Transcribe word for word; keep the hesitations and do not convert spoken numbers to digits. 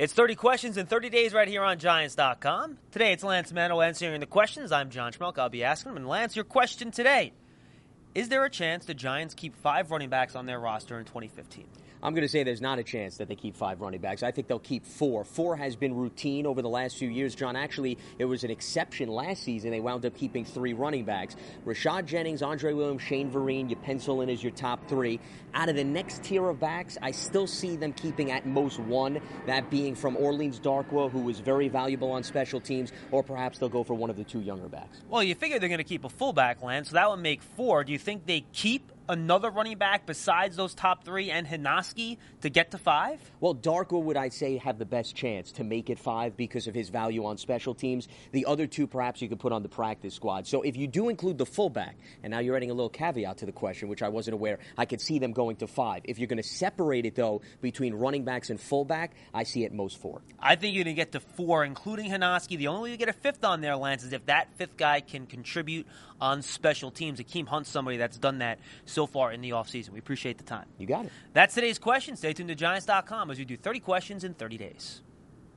It's thirty questions in thirty days right here on Giants dot com. Today it's Lance Mano answering the questions. I'm John Schmelk. I'll be asking them. And Lance, your question today. Is there a chance the Giants keep five running backs on their roster in twenty fifteen? I'm going to say there's not a chance that they keep five running backs. I think they'll keep four. Four has been routine over the last few years. John, actually, it was an exception last season. They wound up keeping three running backs. Rashad Jennings, Andre Williams, Shane Vereen, you pencil in as your top three. Out of the next tier of backs, I still see them keeping at most one, that being from Orleans Darkwa, who was very valuable on special teams, or perhaps they'll go for one of the two younger backs. Well, you figure they're going to keep a fullback, Lance, so that would make four. Do you think they keep another running back besides those top three and Hinoski to get to five? Well, Darkwa would, I'd say, have the best chance to make it five because of his value on special teams. The other two, perhaps, you could put on the practice squad. So if you do include the fullback, and now you're adding a little caveat to the question, which I wasn't aware, I could see them going to five. If you're going to separate it, though, between running backs and fullback, I see at most four. I think you're going to get to four, including Hinoski. The only way you get a fifth on there, Lance, is if that fifth guy can contribute on special teams. Akeem Hunt's somebody that's done that so far in the offseason. We appreciate the time. You got it. That's today's question. Stay tuned to Giants dot com as we do thirty questions in thirty days.